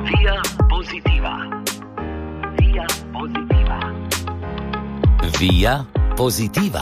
Via Positiva. Via Positiva. Via Positiva.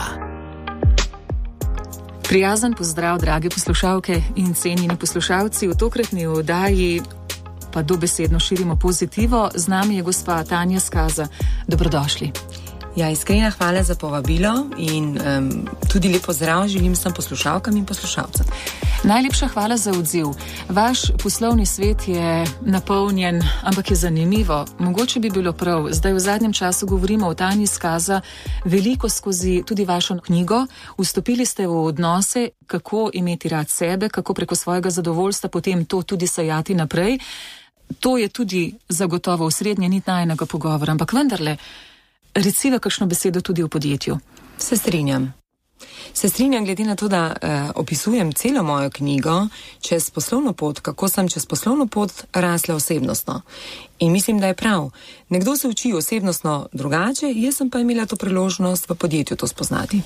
Prijazen pozdrav, drage poslušalke in cenjeni poslušalci. V tokratni oddaji pa dobesedno širimo pozitivo. Z nami je gospa Tanja Skaza. Dobrodošli. Ja, iskrena hvala za povabilo in tudi lep pozdrav želim vsem poslušalkam in poslušalcem. Najlepša hvala za odziv. Vaš poslovni svet je napolnjen, ampak je zanimivo. Mogoče bi bilo prav, zdaj v zadnjem času govorimo o Tanji Skaza veliko skozi tudi vašo knjigo. Vstopili ste v odnose, kako imeti rad sebe, kako preko svojega zadovoljstva potem to tudi sajati naprej. To je tudi zagotovo osrednja nit najinega pogovora, ampak vendarle, reciva kakšno besedo tudi v podjetju. Se strinjam glede na to, da opisujem celo mojo knjigo čez poslovno pot, kako sem čez poslovno pot rasla osebnostno. In mislim, da je prav. Nekdo se uči osebnostno drugače, jaz sem pa imela to priložnost v podjetju to spoznati.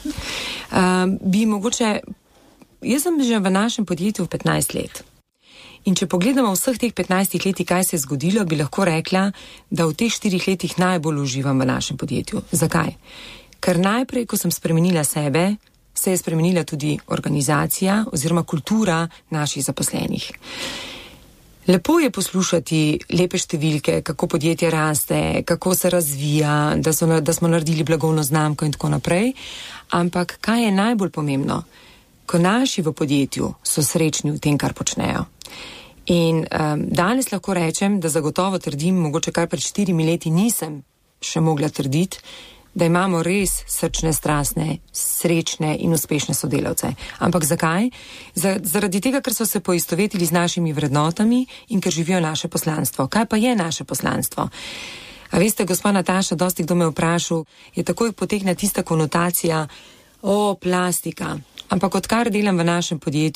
Jaz sem že v našem podjetju 15 let. In če pogledamo vseh teh 15 letih, kaj se je zgodilo, bi lahko rekla, da v teh 4 letih najbolj uživam v našem podjetju. Zakaj? Ker najprej, ko sem spremenila sebe, se je spremenila tudi organizacija oziroma kultura naših zaposlenih. Lepo je poslušati lepe številke, kako podjetje raste, kako se razvija, da smo naredili blagovno znamko in tako naprej. Ampak kaj je najbolj pomembno? Ko naši v podjetju so srečni v tem, kar počnejo. In danes lahko rečem, da zagotovo trdim, mogoče kar pred 4 leti nisem še mogla trditi, da imamo res srčne, strastne, srečne in uspešne sodelavce. Ampak zakaj? Zaradi tega, ker so se poistovetili z našimi vrednotami in ker živijo naše poslanstvo. Kaj pa je naše poslanstvo? A veste, gospa Nataša, dosti kdo me vprašal, je takoj potegne tista konotacija, plastika. Ampak odkar delam v našem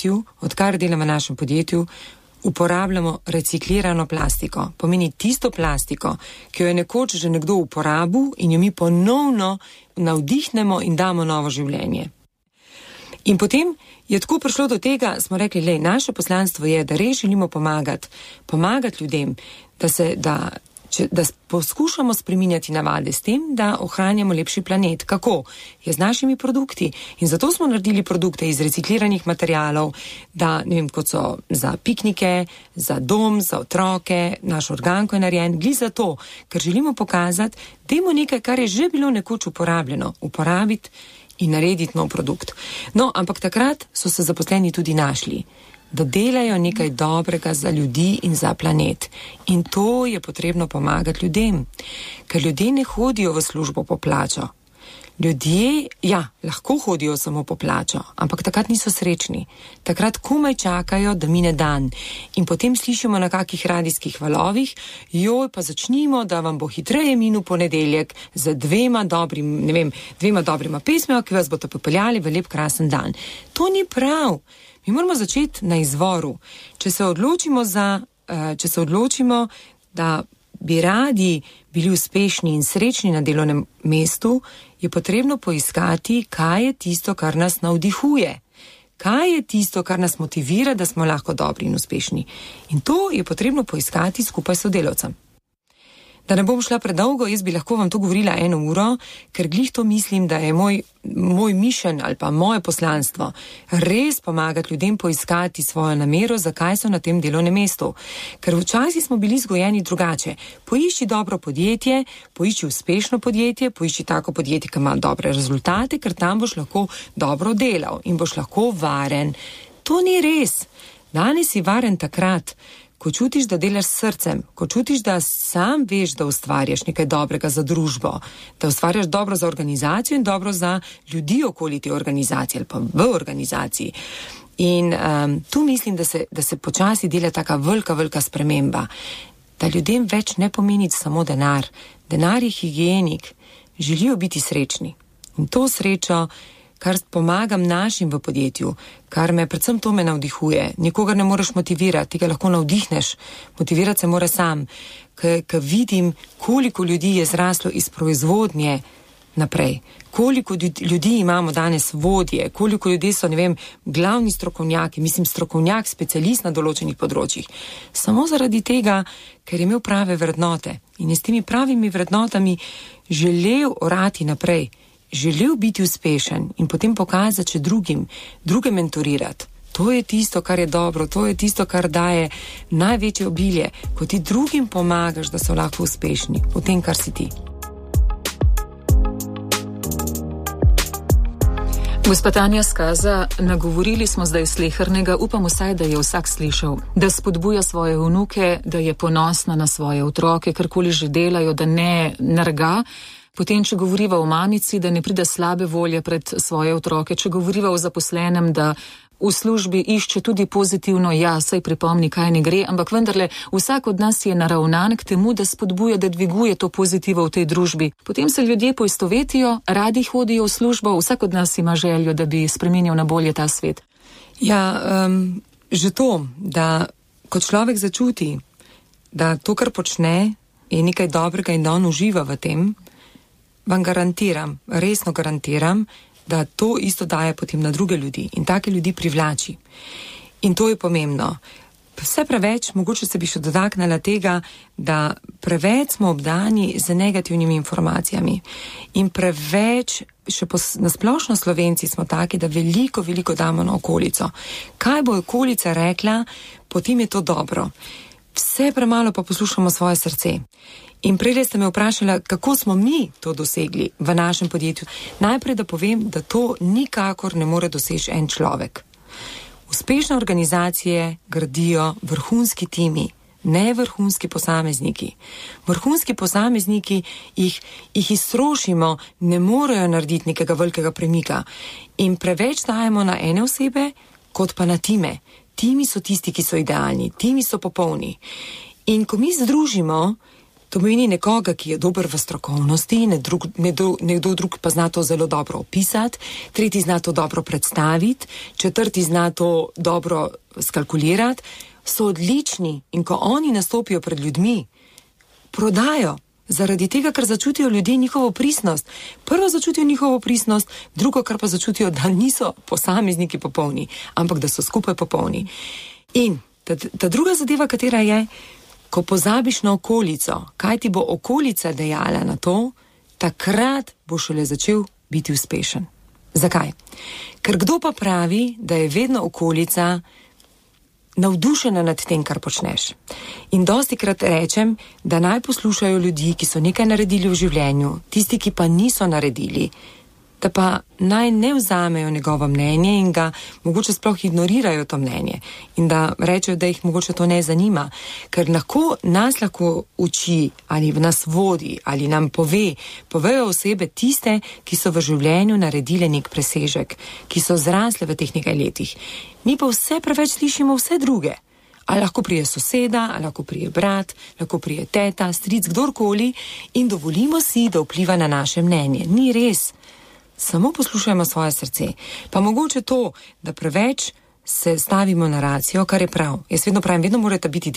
podjetju, uporabljamo reciklirano plastiko. Pomeni tisto plastiko, ki jo je nekoč že nekdo uporabil in jo mi ponovno navdihnemo in damo novo življenje. In potem je tako prišlo do tega, smo rekli, naše poslanstvo je, da res želimo pomagati ljudem, da poskušamo spreminjati navade s tem, da ohranjamo lepši planet. Kako? Je z našimi produkti. In zato smo naredili produkte iz recikliranih materialov, da, kot so za piknike, za dom, za otroke, naš organ, ko je narejen, gli za to, ker želimo pokazati, dajmo nekaj, kar je že bilo nekoč uporabljeno, uporabiti in narediti nov produkt. No, ampak takrat so se zaposleni tudi našli, da delajo nekaj dobrega za ljudi in za planet. In to je potrebno pomagati ljudem. Ker ljudje ne hodijo v službo po plačo. Ljudje, lahko hodijo samo po plačo, ampak takrat niso srečni. Takrat komaj čakajo, da mine dan. In potem slišimo na kakih radijskih valovih, pa začnimo, da vam bo hitreje minil ponedeljek z dvema dobrima pesmima, ki vas bodo popeljali v lep krasen dan. To ni prav. Mi moramo začeti na izvoru. Če se odločimo, da bi radi bili uspešni in srečni na delovnem mestu, je potrebno poiskati, kaj je tisto, kar nas navdihuje. Kaj je tisto, kar nas motivira, da smo lahko dobri in uspešni. In to je potrebno poiskati skupaj s sodelavcem. Da ne bom šla predolgo, jaz bi lahko vam to govorila 1 uro, ker glih to mislim, da je moj mišljen ali pa moje poslanstvo res pomagati ljudem poiskati svojo namero, zakaj so na tem delovnem mestu. Ker včasih smo bili vzgojeni drugače. Poišči dobro podjetje, poišči uspešno podjetje, poišči tako podjetje, ki ima dobre rezultate, ker tam boš lahko dobro delal in boš lahko varen. To ni res. Danes si varen takrat, ko čutiš, da delaš s srcem, ko čutiš, da sam veš, da ustvarjaš nekaj dobrega za družbo, da ustvarjaš dobro za organizacijo in dobro za ljudi okoli te organizacije ali pa v organizaciji. In tu mislim, da se počasi dela taka velika sprememba, da ljudem več ne pomeni samo denar. Denar je higienik, želijo biti srečni. In to srečo, kar pomagam našim v podjetju, kar predvsem to me navdihuje. Nikogar ne moreš motivirati, ti ga lahko navdihneš. Motivirati se mora sam. Ker vidim, koliko ljudi je zraslo iz proizvodnje naprej. Koliko ljudi imamo danes vodje, koliko ljudi so, glavni strokovnjaki, strokovnjak, specialist na določenih področjih. Samo zaradi tega, ker je imel prave vrednote in je s temi pravimi vrednotami želel orati naprej, želel biti uspešen in potem pokazati še druge mentorirati. To je tisto, kar je dobro, to je tisto, kar daje največje obilje, ko ti drugim pomagaš, da so lahko uspešni v tem, kar si ti. Gospa Tanja Skaza, nagovorili smo zdaj slehernega, upam vsaj, da je vsak slišal, da spodbuja svoje vnuke, da je ponosna na svoje otroke, karkoli že delajo, da ne narga. Potem, če govoriva o mamici, da ne pride slabe volje pred svoje otroke, če govoriva o zaposlenem, da v službi išče tudi pozitivno, saj pripomni, kaj ne gre, ampak vendarle vsak od nas je naravnan k temu, da spodbuja, da dviguje to pozitivo v tej družbi. Potem se ljudje poistovetijo, radi hodijo v službo, vsak od nas ima željo, da bi spremenil na bolje ta svet. Že to, da ko človek začuti, da to, kar počne, je nekaj dobrega in da on uživa v tem, vam garantiram, resno garantiram, da to isto daje potem na druge ljudi in take ljudi privlači. In to je pomembno. Vse preveč, mogoče se bi še dotaknila tega, da preveč smo obdani z negativnimi informacijami in preveč, še na splošno Slovenci smo taki, da veliko damo na okolico. Kaj bo okolica rekla, potem je to dobro. Vse premalo pa poslušamo svoje srce. In prej ste me vprašali, kako smo mi to dosegli v našem podjetju. Najprej, da povem, da to nikakor ne more doseči en človek. Uspešne organizacije gradijo vrhunski timi, ne vrhunski posamezniki. Vrhunski posamezniki jih iztrošimo, ne morejo narediti nekega velikega premika. In preveč dajemo na ene osebe, kot pa na time. Timi so tisti, ki so idealni, timi so popolni. In ko mi združimo, to pomeni nekoga, ki je dober v strokovnosti, nekdo drug pa zna to zelo dobro opisati, tretji zna to dobro predstaviti, četrti zna to dobro skalkulirati, so odlični in ko oni nastopijo pred ljudmi, prodajo. Zaradi tega, ker začutijo ljudje njihovo pristnost. Prvo začutijo njihovo pristnost, drugo, kar pa začutijo, da niso posamezniki popolni, ampak da so skupaj popolni. In ta druga zadeva, katera je, ko pozabiš na okolico, kaj ti bo okolica dejala na to, takrat bo šele začel biti uspešen. Zakaj? Ker kdo pa pravi, da je vedno okolica navdušena nad tem, kar počneš. In dostikrat rečem, da naj poslušajo ljudi, ki so nekaj naredili v življenju, tisti, ki pa niso naredili, da pa naj ne vzamejo njegovo mnenje in ga mogoče sploh ignorirajo to mnenje in da rečejo, da jih mogoče to ne zanima, ker nas lahko uči ali nas vodi ali nam povejo osebe tiste, ki so v življenju naredile nek presežek, ki so zrasle v teh nekaj letih. Mi pa vse preveč slišimo vse druge. Ali lahko prije soseda, ali lahko prije brat, lahko prije teta, stric, kdorkoli in dovolimo si, da vpliva na naše mnenje. Ni res. Samo poslušajmo svoje srce. Pa mogoče to, da preveč se stavimo na racijo, kar je prav. Jaz vedno pravim, vedno morate biti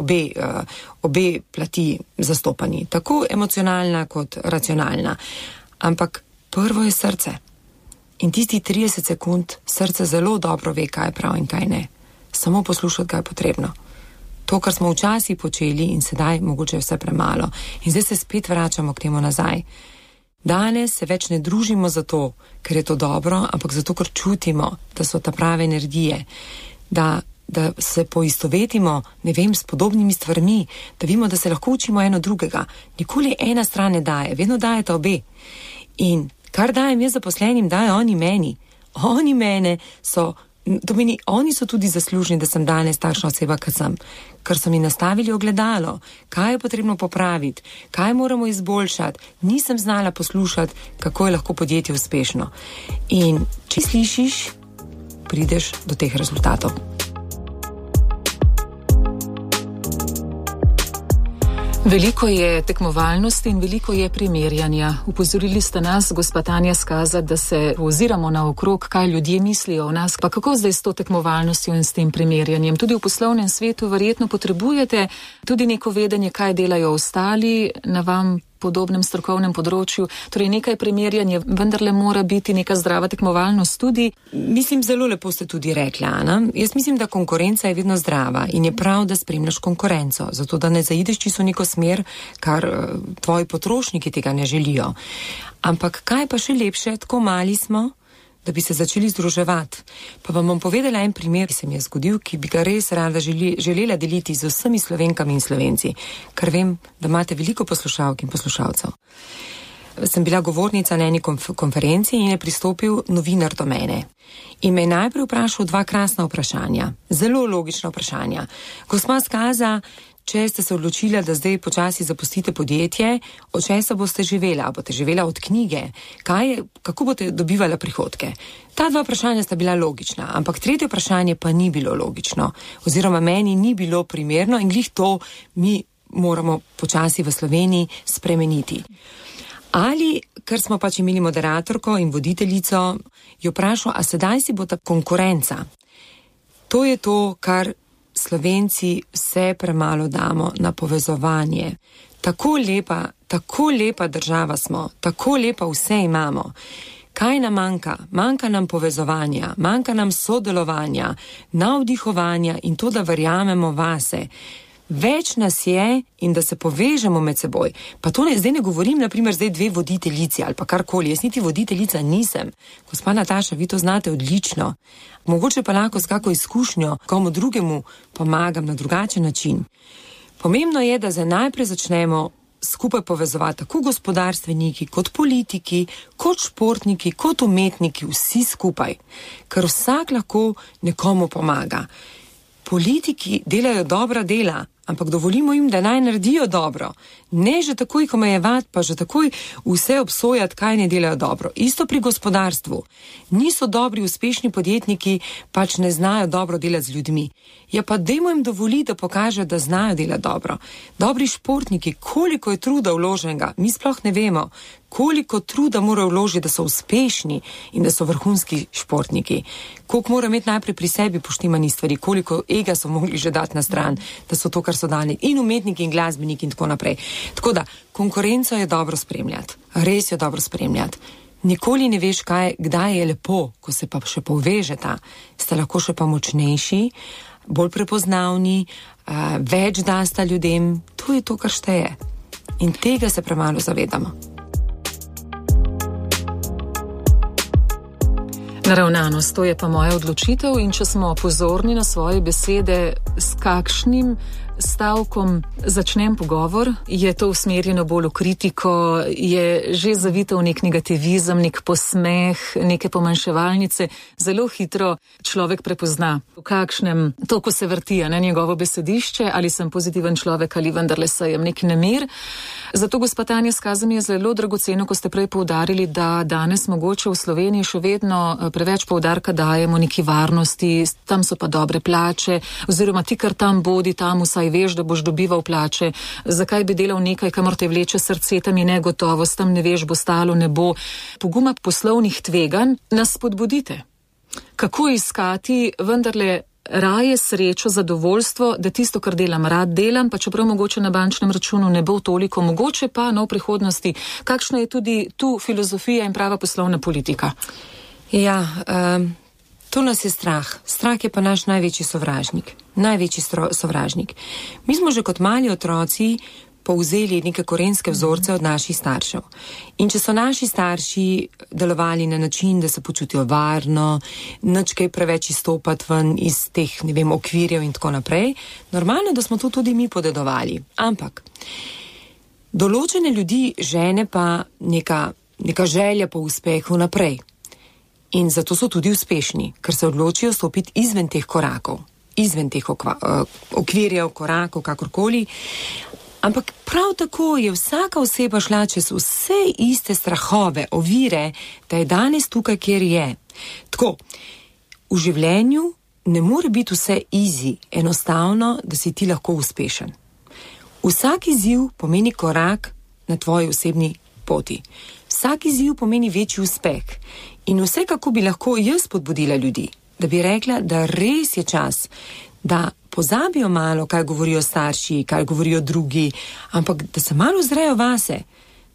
obe plati zastopani. Tako emocionalna kot racionalna. Ampak prvo je srce. In tisti 30 sekund srce zelo dobro ve, kaj je prav in kaj ne. Samo poslušati ga je potrebno. To, kar smo včasih počeli in sedaj mogoče je vse premalo. In zdaj se spet vračamo k temu nazaj. Danes se več ne družimo zato, ker je to dobro, ampak zato, ker čutimo, da so ta prave energije, da se poistovetimo, s podobnimi stvarmi, da vidimo, da se lahko učimo eno drugega. Nikoli ena stran ne daje, vedno dajeta obe. In kar dajem jaz zaposlenim, dajo oni meni. Oni mene so, to meni, oni so tudi zaslužni, da sem danes takšna oseba, kot sem. Ker so mi nastavili ogledalo, kaj je potrebno popraviti, kaj moramo izboljšati. Nisem znala poslušati, kako je lahko podjetje uspešno. In če slišiš, prideš do teh rezultatov. Veliko je tekmovalnosti in veliko je primerjanja. Upozorili ste nas, gospa Tanja Skaza, da se oziramo naokrog, kaj ljudje mislijo o nas. Pa kako zdaj s to tekmovalnostjo in s tem primerjanjem? Tudi v poslovnem svetu verjetno potrebujete tudi neko vedenje, kaj delajo ostali, na vam podobnem strokovnem področju. Torej nekaj primerjanja, vendarle mora biti neka zdrava tekmovalnost tudi. Mislim, zelo lepo ste tudi rekli, Ana. Jaz mislim, da konkurenca je vedno zdrava in je prav, da spremljaš konkurenco, zato da ne zaideš čisto neko smer, kar tvoji potrošniki tega ne želijo. Ampak kaj pa še lepše, tako mali smo, da bi se začeli združevati. Pa vam bom povedala en primer, ki se mi je zgodil, ki bi ga res rada želela deliti z vsemi Slovenkami in Slovenci, ker vem, da imate veliko poslušalk in poslušalcev. Sem bila govornica na eni konferenci in je pristopil novinar do mene. In me je najprej vprašal 2 krasna vprašanja, zelo logična vprašanja. Gospa Skaza, če ste se odločila, da zdaj počasi zapustite podjetje, od česa boste živela? Boste živela od knjige? Kako boste dobivala prihodke? Ta 2 vprašanja sta bila logična, ampak 3. vprašanje pa ni bilo logično. Oziroma meni ni bilo primerno in glih to mi moramo počasi v Sloveniji spremeniti. Ali, ker smo pač imeli moderatorko in voditeljico, jo vprašal, a sedaj si bo ta konkurenca. To je to, kar Slovenci vse premalo damo na povezovanje. Tako lepa država smo, tako lepa vse imamo. Kaj nam manjka? Manjka nam povezovanja, manjka nam sodelovanja, navdihovanja in to, da verjamemo vase. Več nas je in da se povežemo med seboj. Pa to zdaj ne govorim, naprimer, zdaj 2 voditeljici ali pa karkoli. Jaz niti voditeljica nisem. Gospa Nataša, vi to znate odlično. Mogoče pa lahko s kako izkušnjo komu drugemu pomagam na drugačen način. Pomembno je, da najprej začnemo skupaj povezovati tako gospodarstveniki, kot politiki, kot športniki, kot umetniki, vsi skupaj. Ker vsak lahko nekomu pomaga. Politiki delajo dobra dela, ampak dovolimo jim, da naj naredijo dobro. Ne že takoj omejevati, pa že takoj vse obsojati, kaj ne delajo dobro. Isto pri gospodarstvu. Niso dobri, uspešni podjetniki, pač ne znajo dobro delati z ljudmi. Ja pa dajmo jim dovoliti, da pokažejo, da znajo delati dobro. Dobri športniki, koliko je truda vloženega, mi sploh ne vemo. Koliko truda morajo vložiti, da so uspešni in da so vrhunski športniki. Koliko morajo imeti najprej pri sebi poštimani stvari, koliko ega so mogli že dati na stran, da so to, kar so dali. In umetniki, in glasbeniki in tako naprej. Tako da, konkurenco je dobro spremljati. Res je dobro spremljati. Nikoli ne veš, kdaj je lepo, ko se pa še povežeta. Ste lahko še pa močnejši, bolj prepoznavni, več dasta ljudem. To je to, kar šteje. In tega se premalo zavedamo. Naravnanost, to je pa moja odločitev in če smo pozorni na svoje besede, s kakšnim stavkom začnem pogovor, je to usmerjeno bolj v kritiko, je že zavito v nek negativizem, nek posmeh, neke pomanjševalnice. Zelo hitro človek prepozna, v kakšnem toku se vrti na njegovo besedišče, ali sem pozitiven človek ali vendarle sejem nek nemir. Zato, gospa Tanja Skaza, mi je zelo dragoceno, ko ste prej poudarili, da danes mogoče v Sloveniji še vedno preveč poudarka dajemo neki varnosti, tam so pa dobre plače, oziroma ti, kar tam bodi, tam vsaj veš, da boš dobival plače. Zakaj bi delal nekaj, kamor te vleče srce, tam je negotovost, tam ne veš, bo stalo, ne bo. Poguma poslovnih tveganj nas spodbudite. Kako iskati vendarle raje srečo, zadovoljstvo, da tisto, kar delam, rad delam, pa čeprav mogoče na bančnem računu ne bo toliko, mogoče pa v prihodnosti. Kakšna je tudi tu filozofija in prava poslovna politika? Ja, to nas je strah. Strah je pa naš največji sovražnik. Največji sovražnik. Mi smo že kot mali otroci povzeli neke korenske vzorce od naših staršev. In če so naši starši delovali na način, da se počutijo varno, nič kaj preveč izstopati ven iz teh, okvirjev in tako naprej, normalno, da smo to tudi mi podedovali. Ampak določene ljudi žene pa neka želja po uspehu naprej. In zato so tudi uspešni, ker se odločijo stopiti izven teh korakov, izven teh okvirjev, korakov, kakorkoli. Ampak prav tako je vsaka oseba šla čez vse iste strahove, ovire, da je danes tukaj, kjer je. Tako, v življenju ne more biti vse easy, enostavno, da si ti lahko uspešen. Vsak izziv pomeni korak na tvoji osebni poti. Vsak izziv pomeni večji uspeh. In vse, kako bi lahko jaz spodbudila ljudi, da bi rekla, da res je čas, da pozabijo malo, kaj govorijo starši, kaj govorijo drugi, ampak da se malo zrejo vase.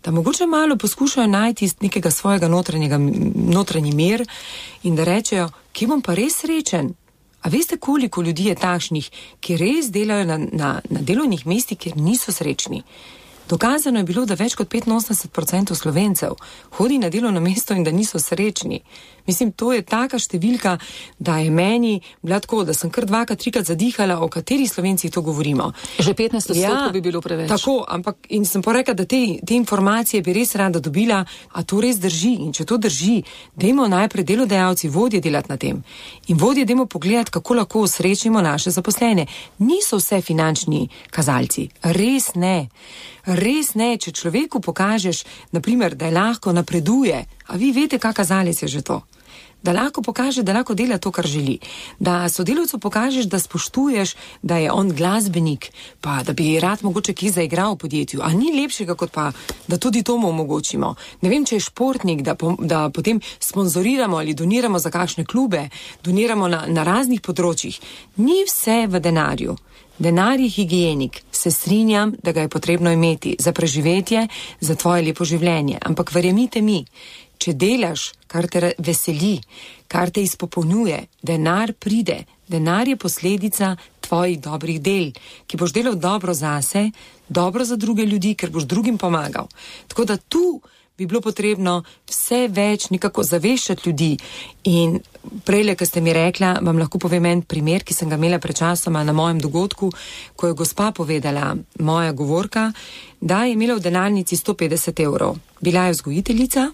da mogoče malo poskušajo najti nekega svojega notranji mir in da rečejo, kje bom pa res srečen. A veste, koliko ljudi je takšnih, ki res delajo na delovnih mestih, kjer niso srečni? Dokazano je bilo, da več kot 85% Slovencev hodi na delovno mesto in da niso srečni. Mislim, to je taka številka, da je meni bila tako, da sem kar 2-3 zadihala, o kateri Slovencih to govorimo. Že 15% bi bilo preveč. Tako, ampak in sem porekla, da te informacije bi res rada dobila, a to res drži. In če to drži, dajmo najprej delodajalci, vodje delati na tem. In vodje dajmo pogledati, kako lahko osrečimo naše zaposlene. Niso vse finančni kazalci. Res ne. Res ne, če človeku pokažeš, naprimer, da je lahko napreduje, a vi veste, kak kazalec je že to. Da lahko pokaže, da lahko dela to, kar želi. Da sodelavcu pokažeš, da spoštuješ, da je on glasbenik, pa da bi rad mogoče kje zaigral v podjetju. A ni lepšega, kot pa, da tudi to mu omogočimo. Ne vem, če je športnik, da potem sponzoriramo ali doniramo za kakšne klube, doniramo na raznih področjih. Ni vse v denarju. Denar je higienik, se strinjam, da ga je potrebno imeti za preživetje, za tvoje lepo življenje. Ampak verjemite mi, če delaš, kar te veseli, kar te izpopolnjuje, denar pride. Denar je posledica tvojih dobrih del, ki boš delal dobro zase, dobro za druge ljudi, ker boš drugim pomagal. Tako da tu bi bilo potrebno vse več nekako zaveščati ljudi. In prejle, ko ste mi rekla, vam lahko povem en primer, ki sem ga imela pred časoma na mojem dogodku, ko je gospa povedala, moja govorka, da je imela v denarnici 150 evrov. Bila je vzgojiteljica,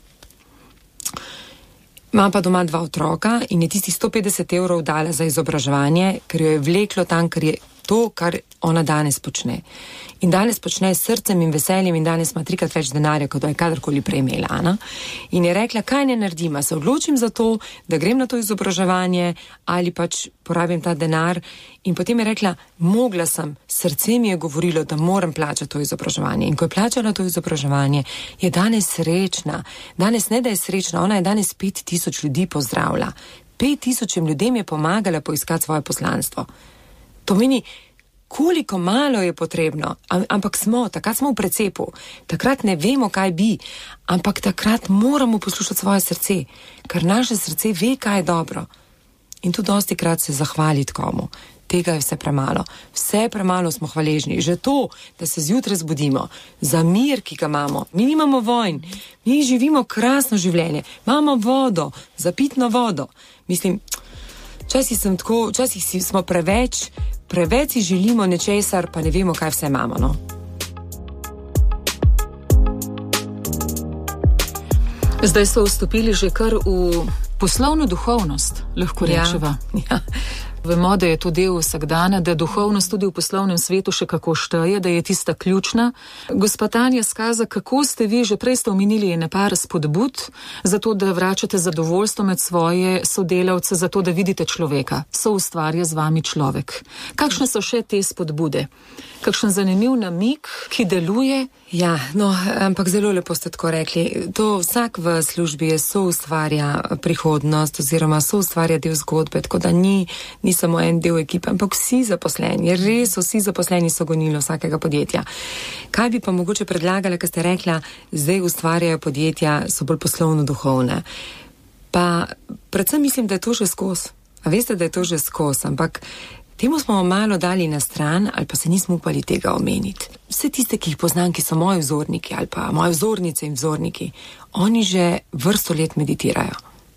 ima pa doma 2 otroka in je tistih 150 evrov dala za izobraževanje, ker jo je vleklo tam, ker je to, kar ona danes počne. In danes počne s srcem in veseljem in danes ima 3-krat več denarja, kot je kadarkoli prej imela. Ana. In je rekla, kaj ne naredim, se odločim za to, da grem na to izobraževanje ali pač porabim ta denar. In potem je rekla, mogla sem, srce mi je govorilo, da moram plačati to izobraževanje. In ko je plačala to izobraževanje, je danes srečna. Danes ne, da je srečna, ona je danes 5000 ljudi pozdravila. 5000 ljudem je pomagala poiskati svoje poslanstvo. To meni, koliko malo je potrebno, ampak takrat smo v precepu, takrat ne vemo, kaj bi, ampak takrat moramo poslušati svoje srce, ker naše srce ve, kaj je dobro. In tu dosti krat se zahvaliti komu. Tega je vse premalo. Vse premalo smo hvaležni. Že to, da se zjutraj zbudimo, za mir, ki ga imamo. Mi nimamo vojn, mi živimo krasno življenje, imamo vodo, za pitno vodo. Mislim, včasih smo preveč si želimo nečesar, pa ne vemo, kaj vse imamo, no? Zdaj so vstopili že kar v poslovno duhovnost, lahko rečeva. Ja. Vemo, da je to del vsakdana, da duhovnost tudi v poslovnem svetu še kako šteje, da je tista ključna. Gospa Tanja Skaza, kako ste vi, že prej ste omenili nekaj spodbud, zato da vračate zadovoljstvo med svoje sodelavce, zato da vidite človeka, soustvarja z vami človek. Kakšne so še te spodbude? Kakšen zanimiv namig, ki deluje? Ja, no, ampak zelo lepo ste tako rekli. To vsak v službi je soustvarja prihodnost oziroma soustvarja del zgodbe, tako da ni samo en del ekipe, ampak vsi zaposleni, res vsi zaposleni so gonilo vsakega podjetja. Kaj bi pa mogoče predlagala, ko ste rekla, zdaj ustvarjajo podjetja, so bolj poslovno duhovne. Pa predvsem mislim, da je to že skozi. A veste, da je to že skozi, ampak temu smo malo dali na stran ali pa se nismo upali tega omeniti. Vse tiste, ki jih poznam, ki so moji vzorniki ali pa moje vzornice in vzorniki, oni že vrsto let meditirajo.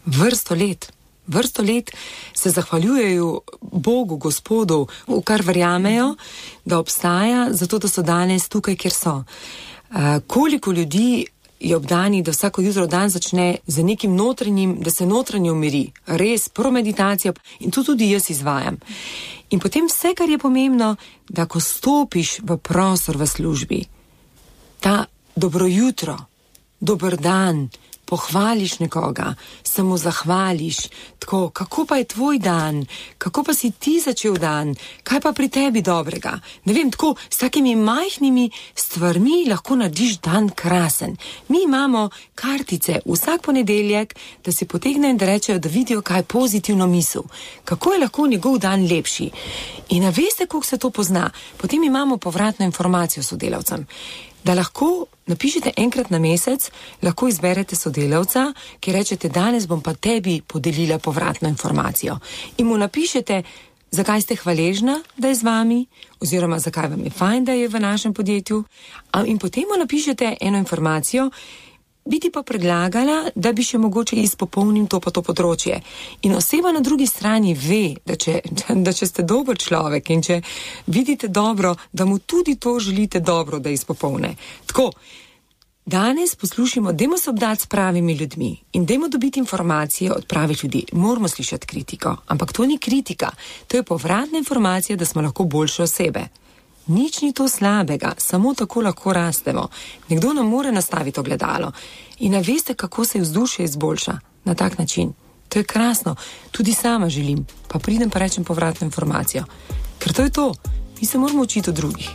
Vrsto let se zahvaljujejo Bogu, Gospodu, v kar verjamejo, da obstaja, zato da so danes tukaj, kjer so. Koliko ljudi je obdani, da vsako jutro dan začne z nekim notranjim, da se notranje umiri. Res, prvo meditacijo in to tudi jaz izvajam. In potem vse, kar je pomembno, da ko stopiš v prostor v službi, ta dobro jutro, dober dan, pohvališ nekoga, se mu zahvališ, tako, kako pa je tvoj dan, kako pa si ti začel dan, kaj pa pri tebi dobrega. Ne vem, tako, s takimi majhnimi stvarmi lahko narediš dan krasen. Mi imamo kartice vsak ponedeljek, da si potegnejo in da rečejo, da vidijo, kaj je pozitivno misel. Kako je lahko njegov dan lepši. In a veste, koliko se to pozna? Potem imamo povratno informacijo sodelavcem. da lahko napišete enkrat na mesec, lahko izberete sodelavca, ki rečete, danes bom pa tebi podelila povratno informacijo. In mu napišete, zakaj ste hvaležna, da je z vami, oziroma zakaj vam je fajn, da je v našem podjetju. In potem mu napišete eno informacijo, bi ti pa predlagala, da bi še mogoče izpopolnil to pa to področje. In oseba na drugi strani ve, da če ste dober človek in če vidite dobro, da mu tudi to želite dobro, da izpopolne. Tako, danes poslušamo, dajmo se obdati s pravimi ljudmi in dajmo dobiti informacije od pravih ljudi. Moramo slišati kritiko, ampak to ni kritika, to je povratna informacija, da smo lahko boljše osebe. Nič ni to slabega, samo tako lahko rastemo. Nekdo nam mora nastaviti ogledalo in veste, kako se vzdušje izboljša na tak način. To je krasno, tudi sama želim, pa pridem pa rečem povratno informacijo. Ker to je to, mi se moramo učiti od drugih.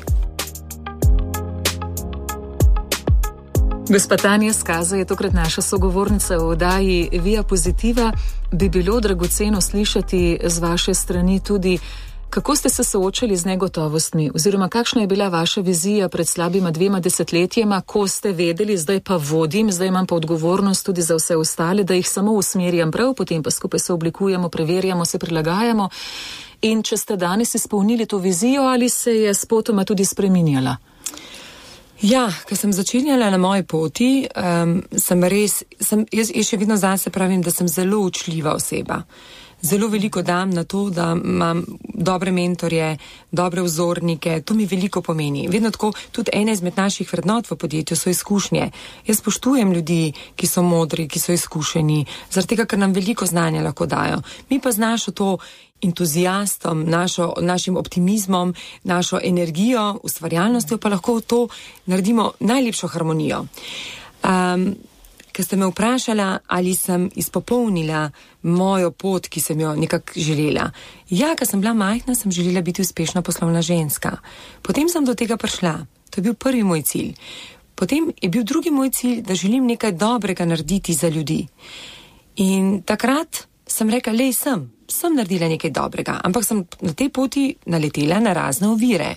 Gospa Tanja Skaza je tokrat naša sogovornica v oddaji Via Positiva. Bi bilo dragoceno slišati z vaše strani tudi, kako ste se soočali z negotovostmi, oziroma kakšna je bila vaša vizija pred slabima 2 desetletjema, ko ste vedeli, zdaj pa vodim, zdaj imam pa odgovornost tudi za vse ostale, da jih samo usmerjam prav, potem pa skupaj se oblikujemo, preverjamo, se prilagajamo. In če ste danes izpolnili to vizijo, ali se je spotoma tudi spreminjala? Ja, ko sem začenjala na moji poti, jaz še vedno zase pravim, da sem zelo učljiva oseba. Zelo veliko dam na to, da imam dobre mentorje, dobre vzornike, to mi veliko pomeni. Vedno tako, tudi ena izmed naših vrednot v podjetju so izkušnje. Jaz spoštujem ljudi, ki so modri, ki so izkušeni, zaradi tega, ker nam veliko znanja lahko dajo. Mi pa z našo to entuzijastom, našim optimizmom, našo energijo, ustvarjalnostjo pa lahko to naredimo najlepšo harmonijo. Ker ste me vprašala, ali sem izpopolnila mojo pot, ki sem jo nekako želela. Ja, ker sem bila majhna, sem želela biti uspešna poslovna ženska. Potem sem do tega prišla. To je bil prvi moj cilj. Potem je bil drugi moj cilj, da želim nekaj dobrega narediti za ljudi. In takrat sem rekla, sem naredila nekaj dobrega, ampak sem na tej poti naletela na razne ovire.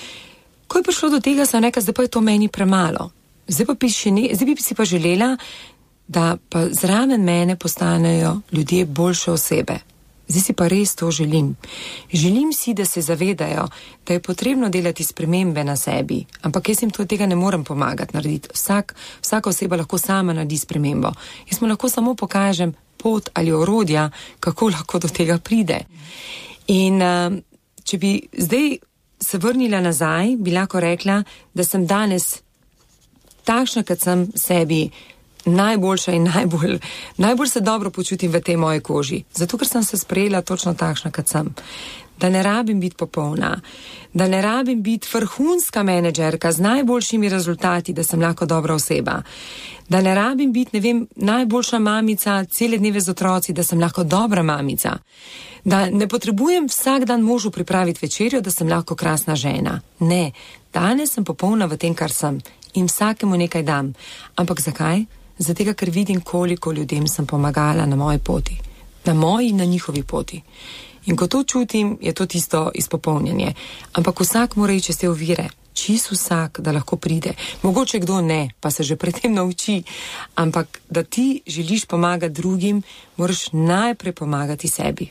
Ko je prišlo do tega, sem rekla, zdaj pa je to meni premalo. Zdaj bi si pa želela, da pa zraven mene postanejo ljudje boljše osebe. Zdaj si pa res to želim. Želim si, da se zavedajo, da je potrebno delati spremembe na sebi, ampak jaz jim tega ne morem pomagati narediti. Vsaka oseba lahko sama naredi spremembo. Jaz mu lahko samo pokažem pot ali orodja, kako lahko do tega pride. In če bi zdaj se vrnila nazaj, bi lahko rekla, da sem danes takšna, kot sem sebi, najboljša in najbolj se dobro počutim v tej moji koži. Zato, ker sem se sprejela točno takšna, kot sem. Da ne rabim biti popolna, da ne rabim biti vrhunska menedžerka z najboljšimi rezultati, da sem lahko dobra oseba. Da ne rabim biti, najboljša mamica cele dneve z otroci, da sem lahko dobra mamica. Da ne potrebujem vsak dan možu pripraviti večerjo, da sem lahko krasna žena. Ne, danes sem popolna v tem, kar sem. In vsakemu nekaj dam. Ampak zakaj? Zato, ker vidim, koliko ljudem sem pomagala na moji poti. Na moji in na njihovi poti. In ko to čutim, je to tisto izpopolnjenje. Ampak vsak mora iti čez te ovire. Čisto vsak, da lahko pride. Mogoče kdo ne, pa se že predtem nauči. Ampak da ti želiš pomagati drugim, moraš najprej pomagati sebi.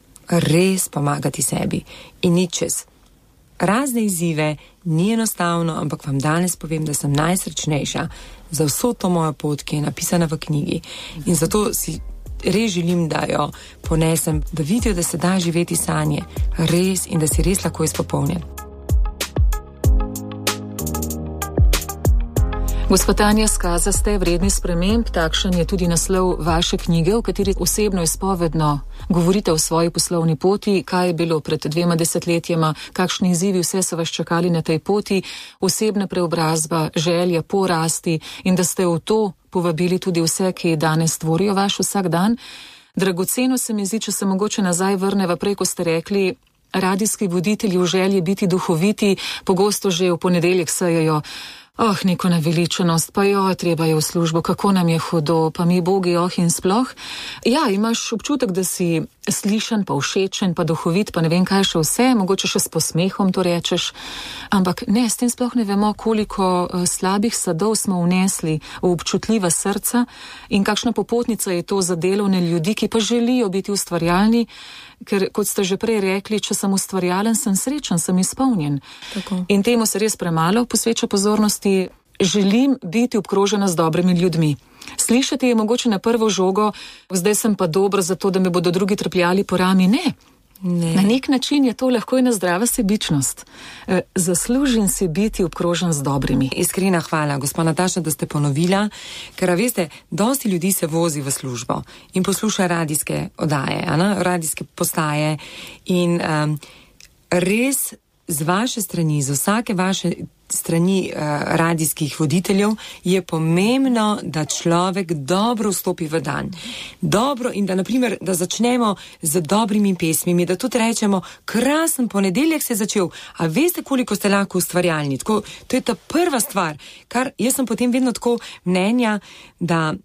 Res pomagati sebi. In nič čez. Razne izzive, ni enostavno, ampak vam danes povem, da sem najsrečnejša za vso to mojo pot, ki je napisana v knjigi. In zato si res želim, da jo ponesem, da vidijo, da se da živeti sanje, res, in da si res lahko izpopolnjen. Gospa Tanja Skaza, ste vredni sprememb, takšen je tudi naslov vaše knjige, v kateri osebno izpovedno govorite o svoji poslovni poti, kaj je bilo pred 2 desetletjema, kakšni izzivi vse so vas čakali na tej poti, osebna preobrazba, želja po rasti in da ste v to povabili tudi vse, ki danes tvorijo vaš vsak dan. Dragoceno se mi zdi, če se mogoče nazaj vrneva prej, ko ste rekli, radijski voditelji v želji biti duhoviti, pogosto že v ponedeljek sejejo, neko naveličenost, pa treba je v službo, kako nam je hudo, pa mi bogi, in sploh. Ja, imaš občutek, da si slišen, pa všečen, pa duhovit, pa ne vem kaj še vse, mogoče še s posmehom to rečeš, ampak ne, s tem sploh ne vemo, koliko slabih sadov smo vnesli v občutljiva srca in kakšna popotnica je to za delovne ljudi, ki pa želijo biti ustvarjalni, ker, kot ste že prej rekli, če sem ustvarjalen, sem srečen, sem izpolnjen. Tako. In temu se res premalo posveča pozornosti. Želim biti obkrožena z dobrimi ljudmi. Slišati je mogoče na prvo žogo, zdaj sem pa dobra zato, da me bodo drugi trpljali po rami. Ne. Na nek način je to lahko ena zdrava sebičnost. Zaslužim si biti obkrožen z dobrimi. Iskrena hvala, gospa Nataša, da ste ponovila, ker veste, dosti ljudi se vozi v službo in posluša radijske oddaje, radijske postaje in res z vaše strani, z vsake vaše strani radijskih voditeljev je pomembno, da človek dobro vstopi v dan. Dobro in da, naprimer, da začnemo z dobrimi pesmimi, da tudi rečemo, krasen ponedeljek se je začel, a veste, koliko ste lahko ustvarjalni. Tako, to je ta prva stvar, kar jaz sem potem vedno tako mnenja, da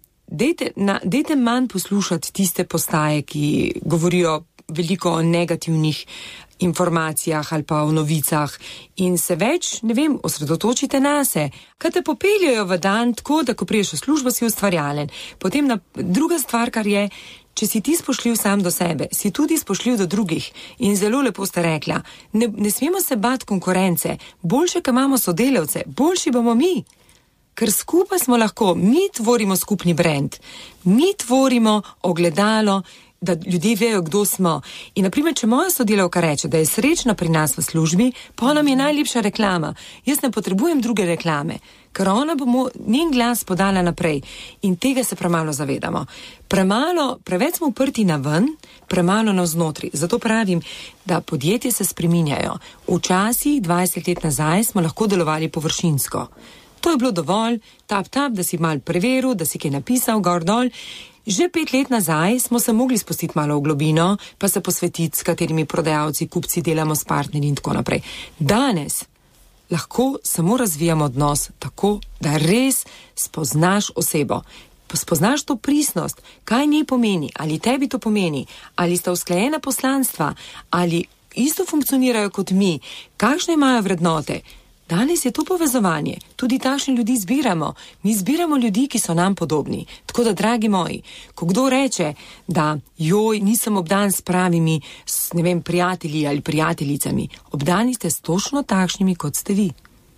dejte manj poslušati tiste postaje, ki govorijo veliko o negativnih informacijah ali pa o novicah in se več, ne vem, osredotočite na se. Kaj te popeljajo v dan tako, da ko priješ v službo, si ustvarjalen. Potem druga stvar, kar je, če si ti spoštljiv sam do sebe, si tudi spoštljiv do drugih. In zelo lepo ste rekla, ne smemo se bati konkurence. Boljše, ko imamo sodelavce, boljši bomo mi. Ker skupaj smo lahko, mi tvorimo skupni brand, mi tvorimo ogledalo, da ljudje vejo, kdo smo. In naprimer, če moja sodelavka reče, da je srečna pri nas v službi, pa nam je najlepša reklama. Jaz ne potrebujem druge reklame, ker ona bo njen glas podala naprej. In tega se premalo zavedamo. Preveč smo uprti na ven, premalo navznotri. Zato pravim, da podjetje se spreminjajo. Včasih, 20 let nazaj, smo lahko delovali površinsko. To je bilo dovolj, tap, da si mal preveril, da si kaj napisal, gor dol. Že 5 let nazaj smo se mogli spustiti malo v globino, pa se posvetiti, s katerimi prodajalci, kupci delamo s partnerji in tako naprej. Danes lahko samo razvijamo odnos tako, da res spoznaš osebo. Spoznaš to pristnost, kaj njej pomeni, ali tebi to pomeni, ali sta usklajena poslanstva, ali isto funkcionirajo kot mi, kakšne imajo vrednote. Danes je to povezovanje, tudi takšni ljudi zbiramo. Mi zbiramo ljudi, ki so nam podobni. Tako da, dragi moji, ko kdo reče, da nisem obdan s pravimi, ne vem, prijatelji ali prijateljicami, obdani ste s točno takšnimi, kot ste vi.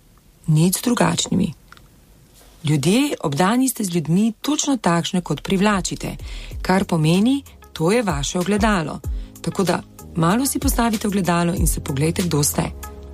Nič drugačnimi. Ljudje, obdani ste z ljudmi točno takšne, kot privlačite. Kar pomeni, to je vaše ogledalo. Tako da, malo si postavite ogledalo in se poglejte, kdo ste.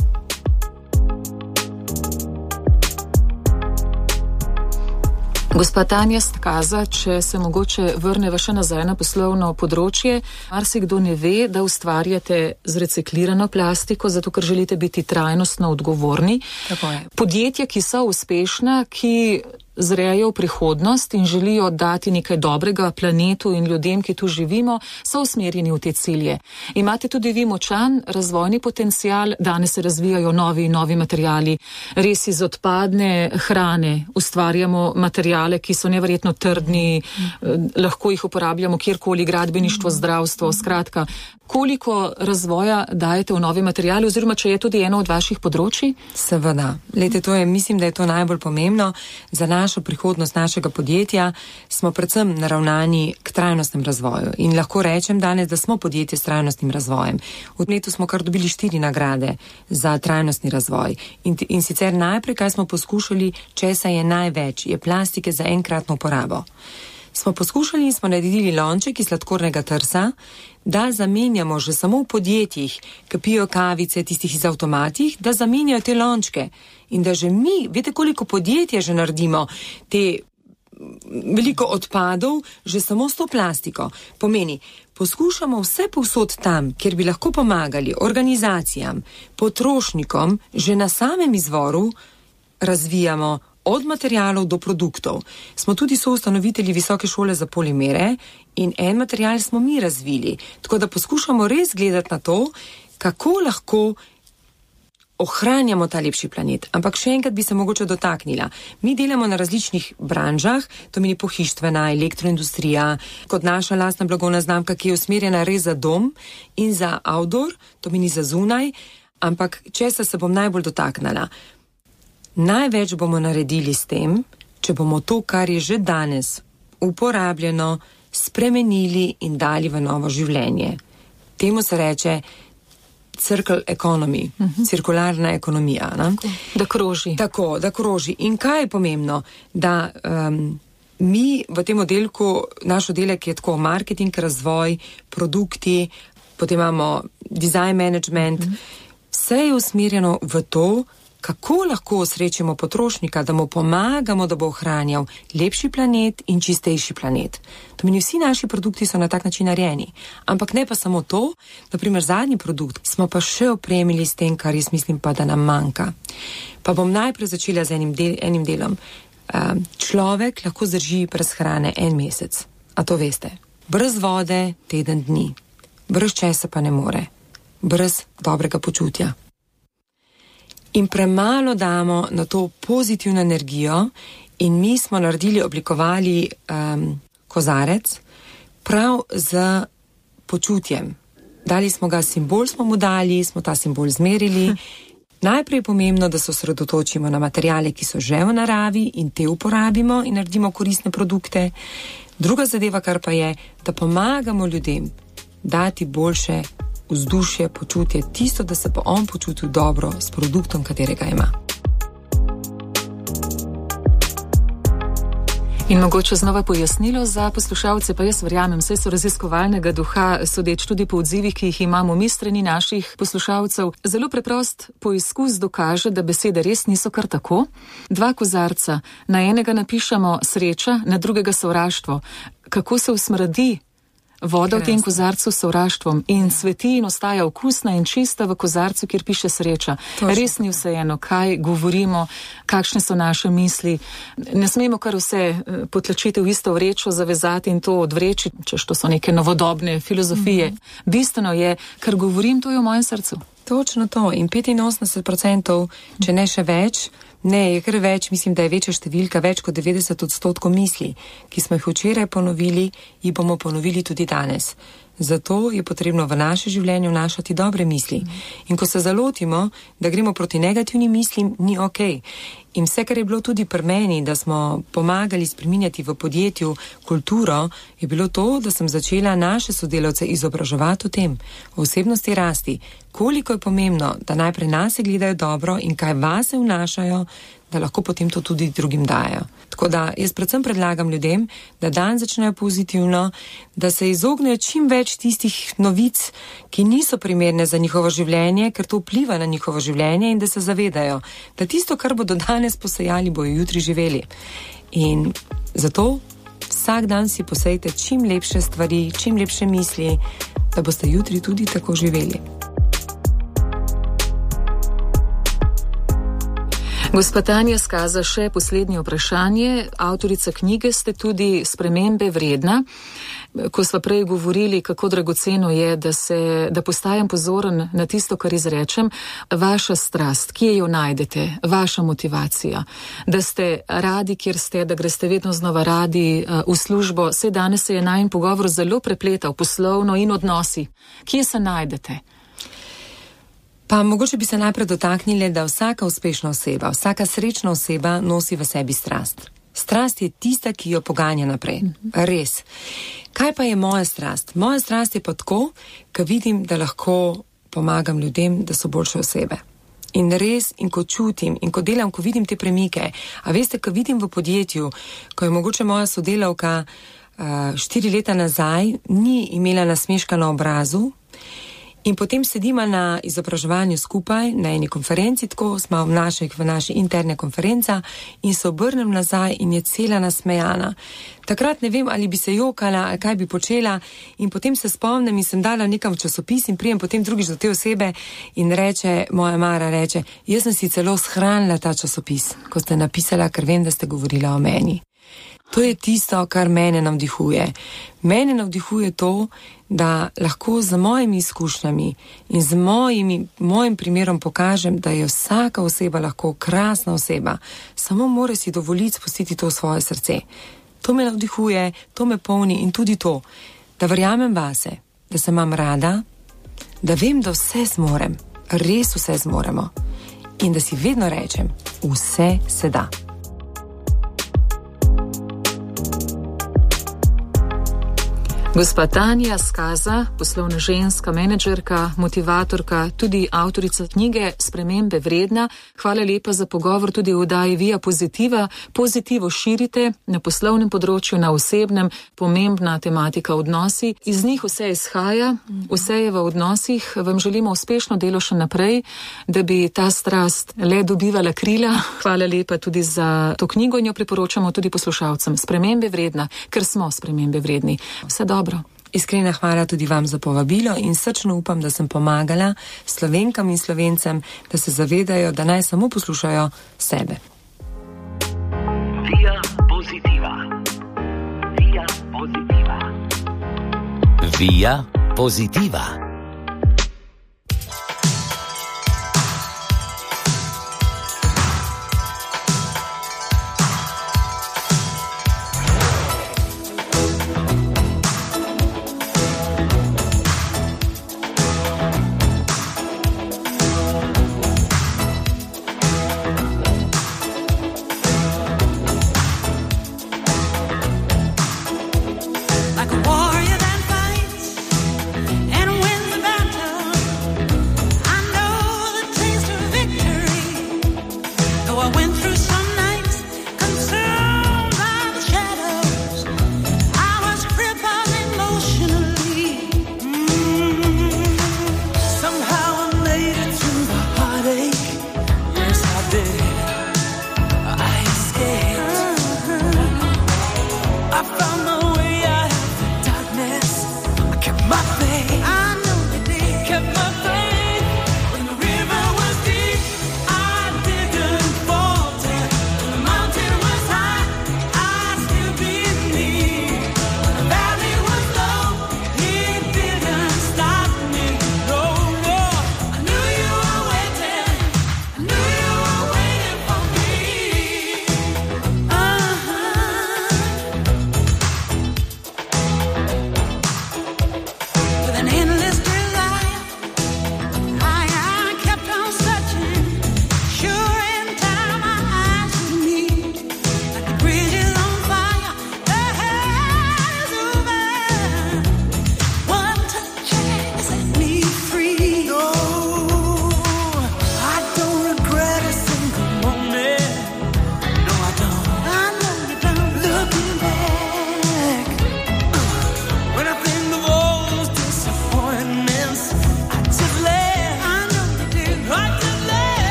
Gospa Tanja Stkaza, če se mogoče vrneva še nazaj na poslovno področje, marsikdo ne ve, da ustvarjate z reciklirano plastiko, zato ker želite biti trajnostno odgovorni. Tako je. Podjetja, ki so uspešna, ki zrejo v prihodnost in želijo dati nekaj dobrega planetu in ljudem, ki tu živimo, so usmerjeni v te cilje. Imate tudi vi močan razvojni potencial, danes se razvijajo novi materiali, res iz odpadne hrane ustvarjamo materiale, ki so neverjetno trdni, lahko jih uporabljamo kjerkoli, gradbeništvo, zdravstvo, skratka. Koliko razvoja dajete v nove materijale, oziroma če je tudi eno od vaših področji? Seveda. Lejte, mislim, da je to najbolj pomembno. Za našo prihodnost našega podjetja smo predvsem naravnani k trajnostnem razvoju. In lahko rečem danes, da smo podjetje s trajnostnim razvojem. V letu smo kar dobili 4 nagrade za trajnostni razvoj. In sicer najprej, kaj smo poskušali, česa je največ, je plastike za enkratno uporabo. Smo poskušali in smo naredili lonček iz sladkornega trsa, da zamenjamo že samo v podjetjih, ki pijo kavice, tistih iz avtomatih, da zamenjajo te lončke. In da že mi, veste koliko podjetja že naredimo, te veliko odpadov, že samo s to plastiko. Pomeni, poskušamo vse povsod tam, kjer bi lahko pomagali organizacijam, potrošnikom, že na samem izvoru razvijamo od materialov do produktov. Smo tudi soustanovitelji Visoke šole za polimere in en material smo mi razvili. Tako da poskušamo res gledati na to, kako lahko ohranjamo ta lepši planet. Ampak še enkrat bi se mogoče dotaknila. Mi delamo na različnih branžah, to meni pohištvena, elektroindustrija, kot naša lastna blagovna znamka, ki je usmerjena res za dom in za outdoor, to meni za zunaj, ampak česa se bom najbolj dotaknila. Največ bomo naredili s tem, če bomo to, kar je že danes uporabljeno, spremenili in dali v novo življenje. Temu se reče circle economy, cirkularna ekonomija. Ne? Da kroži. Tako, da kroži. In kaj je pomembno? Da mi v tem oddelku, naš oddelek je tako marketing, razvoj, produkti, potem imamo design management, vse je usmerjeno v to, kako lahko osrečimo potrošnika, da mu pomagamo, da bo ohranjal lepši planet in čistejši planet. To meni vsi naši produkti so na tak način narejeni. Ampak ne pa samo to, naprimer zadnji produkt smo pa še opremili s tem, kar jaz mislim pa, da nam manjka. Pa bom najprej začela z enim delom. Človek lahko zdrži brez hrane 1 mesec. A to veste? Brez vode teden dni. Brez česa pa ne more. Brez dobrega počutja. In premalo damo na to pozitivno energijo in mi smo naredili, oblikovali kozarec prav z počutjem. Dali smo ga, simbol smo mu dali, smo ta simbol zmerili. Najprej je pomembno, da se osredotočimo na materijale, ki so že v naravi in te uporabimo in naredimo koristne produkte. Druga zadeva, kar pa je, da pomagamo ljudem dati boljše vzdušje, počutje, tisto, da se bo on počutil dobro s produktom, katerega ima. In mogoče znova pojasnilo za poslušalce, pa jaz verjamem, vse so raziskovalnega duha, sodeč tudi po odzivih, ki jih imamo mi strani naših poslušalcev. Zelo preprost poizkus dokaže, da besede res niso kar tako. 2 kozarca, na enega napišemo sreča, na drugega sovraštvo. Kako se usmrdi voda v tem kozarcu s sovraštvom in cveti in ostaja okusna in čista v kozarcu, kjer piše sreča. Točno. Res ni vseeno, kaj govorimo, kakšne so naše misli. Ne smemo kar vse potlačiti v isto vrečo, zavezati in to odvreči, češ to so neke novodobne filozofije. Bistveno je, kar govorim, to je v mojem srcu. Točno to. In 85%, če ne še več, ne, je kar več, mislim, da je večja številka, več kot 90% misli, ki smo jih včeraj ponovili, jih bomo ponovili tudi danes. Zato je potrebno v naše življenje vnašati dobre misli. In ko se zalotimo, da gremo proti negativnim mislim, ni okej. In vse, kar je bilo tudi pri meni, da smo pomagali spreminjati v podjetju kulturo, je bilo to, da sem začela naše sodelavce izobraževati o tem, o osebnosti rasti, koliko je pomembno, da najprej nase gledajo dobro in kaj vase vnašajo, da lahko potem to tudi drugim dajo. Tako da jaz predvsem predlagam ljudem, da dan začnejo pozitivno, da se izognejo čim več tistih novic, ki niso primerne za njihovo življenje, ker to vpliva na njihovo življenje in da se zavedajo, da tisto, kar bodo danes posejali, bojo jutri živeli. In zato vsak dan si posejte čim lepše stvari, čim lepše misli, da boste jutri tudi tako živeli. Gospa Tanja Skaza, še poslednje vprašanje. Avtorica knjige ste tudi Spremembe vredna. Ko sva prej govorili, kako dragoceno je, da postajam pozoren na tisto, kar izrečem, vaša strast, kje jo najdete, vaša motivacija, da ste radi, kjer ste, da greste vedno znova radi v službo. Saj danes se je najin pogovor zelo prepletal, poslovno in odnosi. Kje se najdete? Pa mogoče bi se najprej dotaknili, da vsaka uspešna oseba, vsaka srečna oseba nosi v sebi strast. Strast je tista, ki jo poganja naprej. Res. Kaj pa je moja strast? Moja strast je pa tako, ko vidim, da lahko pomagam ljudem, da so boljše osebe. In res, in ko čutim, in ko delam, ko vidim te premike. A veste, ko vidim v podjetju, ko je mogoče moja sodelavka 4 leta nazaj, ni imela nasmeška na obrazu, in potem sedimo na izobraževanju skupaj, na eni konferenci, tako smo v naši interne konferenca in se obrnem nazaj in je cela nasmejana. Takrat ne vem, ali bi se jokala, ali kaj bi počela in potem se spomnim in sem dala nekam v časopis in prijem potem drugič do te osebe in moja Mara reče, jaz sem si celo shranila ta časopis, ko ste napisala, ker vem, da ste govorila o meni. To je tisto, kar mene navdihuje. Mene navdihuje to, da lahko z mojimi izkušnjami in z mojim primerom pokažem, da je vsaka oseba lahko krasna oseba. Samo mora si dovoliti spustiti to v svoje srce. To me navdihuje, to me polni in tudi to, da verjamem vase, da se imam rada, da vem, da vse zmorem, res vse zmoremo in da si vedno rečem, vse se da. Gospa Tanja Skaza, poslovna ženska, menedžerka, motivatorka, tudi avtorica knjige Spremembe vredna. Hvala lepa za pogovor tudi v oddaji Via Pozitiva. Pozitivo širite na poslovnem področju, na osebnem, pomembna tematika odnosi. Iz njih vse izhaja, vse je v odnosih. Vam želimo uspešno delo še naprej, da bi ta strast le dobivala krila. Hvala lepa tudi za to knjigo in jo priporočamo tudi poslušalcem. Spremembe vredna, ker smo spremembe vredni. Vse dobro. Iskrena hvala tudi vam za povabilo in srčno upam, da sem pomagala Slovenkam in Slovencem, da se zavedajo, da naj samo poslušajo sebe. Via Positiva. Via Positiva. Via Positiva.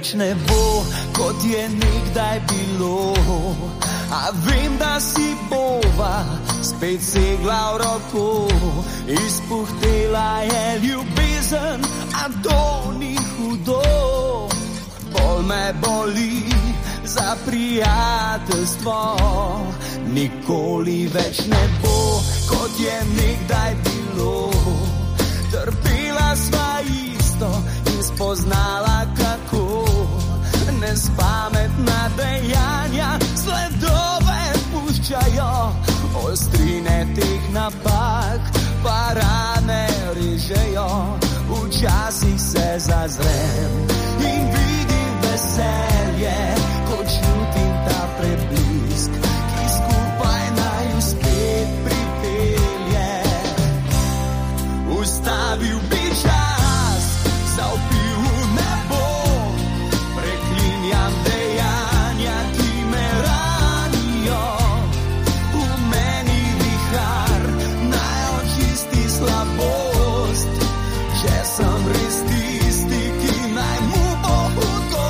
več ne bo, kot je nekdaj bilo. A vem, da si bova spet segla v roko. Izpuhtela je ljubezen, a to ni hudo. Bolj me boli za prijateljstvo. Nikoli več ne bo, kot je nekdaj bilo. Trpela sva isto in spoznala kako. Nespametna dejanja sledove puščajo. Ostrine teh napak pa rane režejo. Včasih se zazrem in vidim veselje, ko čutim ta preblisk, ki skupaj naju spet pripelje. Ustavil bi čas, zavpil v nebo, preklinjam dejanja, ki me ranijo. V meni vihar naj očisti slabost, če sem res tisti, ki naj mu bo hudo.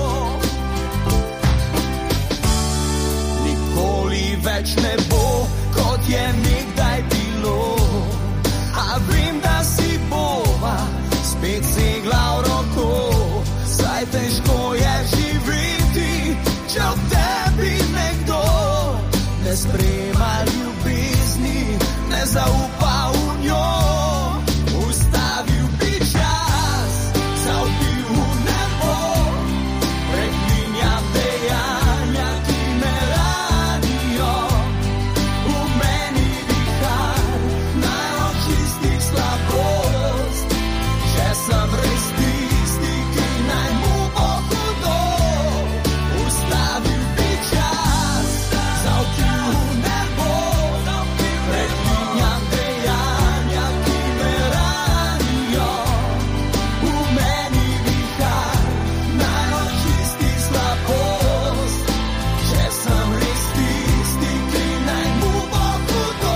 Nikoli več ne bo, kot je nekdaj bilo. A vem, da si bova spet segla v roko. Saj težko je živeti, če v tebi nekdo ne sprejema ljubezni, ne zaupa v njo. Ustavil bi čas, zavpil v nebo, preklinjam dejanja, ki me ranijo. V meni vihar naj očisti slabost, če sem res tisti, ki naj mu bo hudo. Ustavil bi čas, zavpil v nebo, preklinjam dejanja, ki me ranijo. V meni vihar naj očisti slabost, če sem res tisti, ki naj mu bo hudo.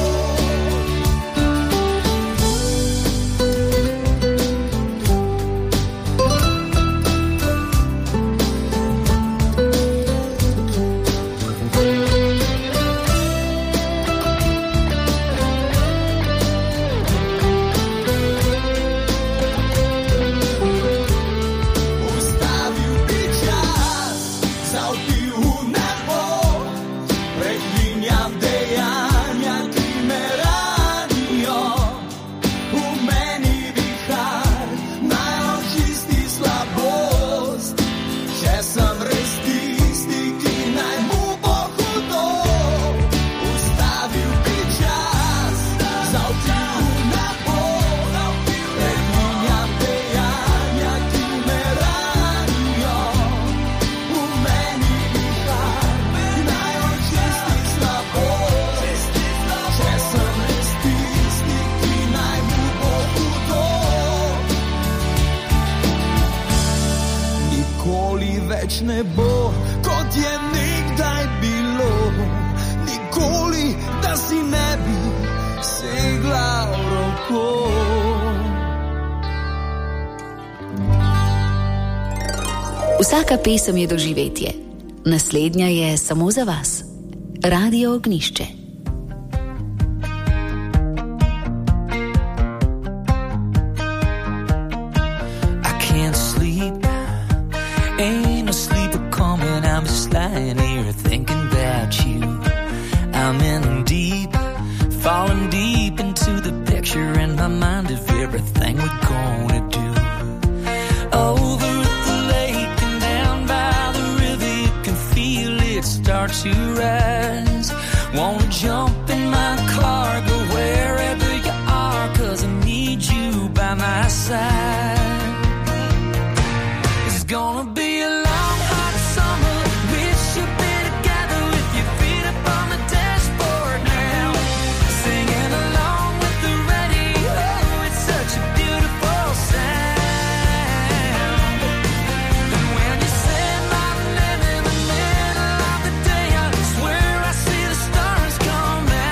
Ustavil bi čas, zavpil v nebo, preklinjam dejanja, ki me ranijo. V meni vihar naj očisti slabost, če sem res tisti, ki naj mu bo hudo. Ustavil bi čas, zavpil v nebo, preklinjam dejanja, ki me ranijo. V meni vihar naj očisti slabost, če sem res tisti, ki naj mu bo hudo. Nikoli več ne bo, kot je nekdaj bilo. Nikoli, da si ne bi segla v roko. Vsaka pesem je doživetje. Naslednja je samo za vas. Radio Ognjišče. I can't sleep, ain't no sleep coming. I'm just lying here thinking about you. I'm in deep, falling deep into the picture in my mind of everything we're gonna do. Over at the lake and down by the river, you can feel it start to rise. Wanna jump in my car, go wherever you are, 'cause I need you by my side. It's gonna be a long, hot summer. Wish you'd be together with your feet up on the dashboard now, singing along with the radio. It's such a beautiful sound. And when you say my name in the middle of the day, I swear I see the stars come out.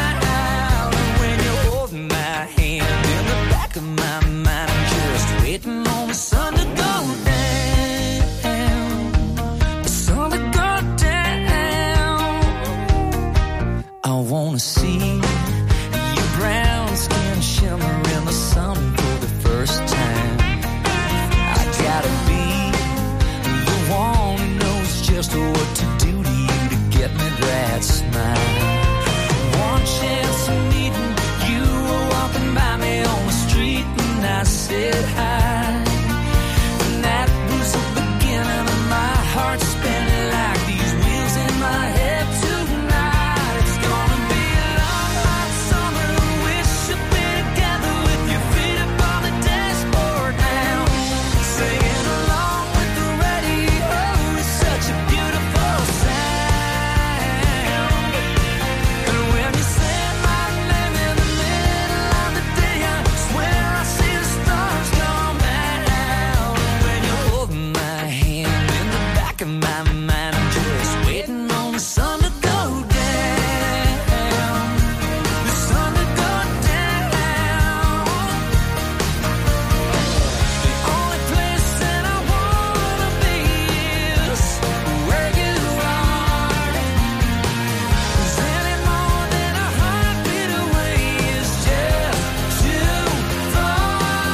I wanna see your brown skin shimmer in the sun for the first time. I gotta be the one who knows just what to do to you to get me that smile. One chance of meeting you were walking by me on the street and I said hi. And that was the beginning of my heart spinning like these wheels in my head tonight. It's gonna be a long hot summer. Wish you'd be together with your feet up on the dashboard now, singing along with the radio. It's such a beautiful sound. And when you say my name in the middle of the day, I swear I see the stars come out. When you hold my hand in the back of my mind, I'm just waiting on the sun to go down. The sun to go down. The only place that I wanna be is where you are. 'Cause any more than a heartbeat away is just too far.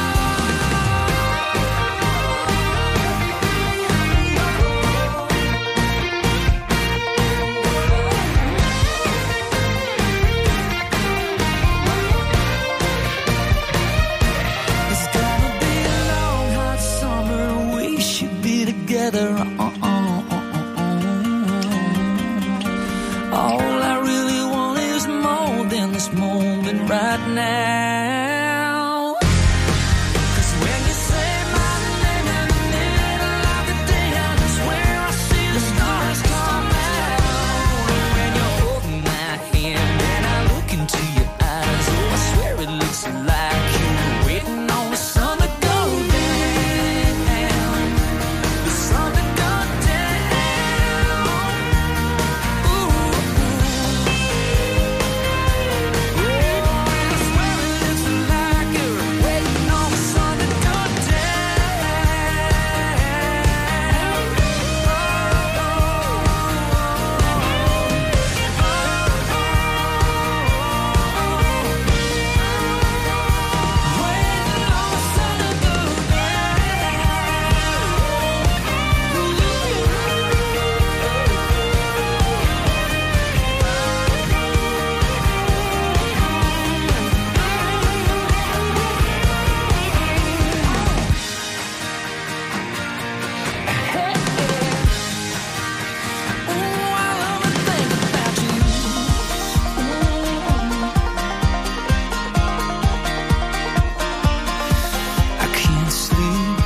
It's gonna be a long hot summer. We should be together. All I really want is more than this moment right now. 'Cause when you say my name in the middle of the day, I swear I see the stars come out. When you hold my hand and I look into your eyes, oh, I swear it looks like you're waiting on the sun to go down. The sun to go down. Ooh. And I swear it looks like you're waiting on the sun to go I can't sleep.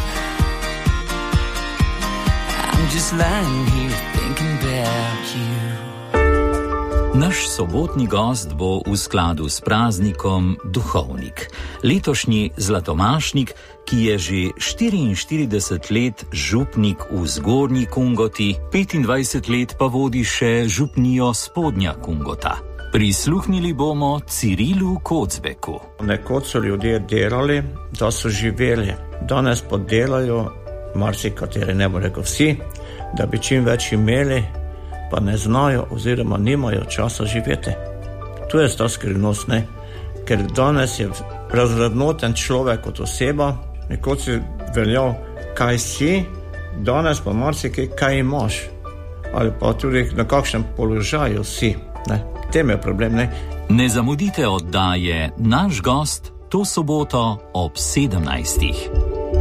I'm just lying here thinking about you. Naš sobotni gost bo v skladu s praznikom duhovnik. Letošnji zlatomašnik, ki je že 44 let župnik v Zgornji Kungoti, 25 let pa vodi še župnijo Spodnja Kungota. Prisluhnili bomo Cirilu Kocbeku. Nekoč so ljudje delali, da so živeli. Danes pa delajo, marsikateri, ne bo rekel vsi, da bi čim več imeli, pa ne znajo oziroma nimajo časa živeti. Tu je ta skrivnost, ne? Ker danes je razvrednoten človek kot oseba, nekoč si veljal, kaj si, danes pa marsikaj, kaj imaš. Ali pa tudi na kakšnem položaju si, ne? Tem je problem, ne? Ne zamudite oddaje Naš gost to soboto ob 17.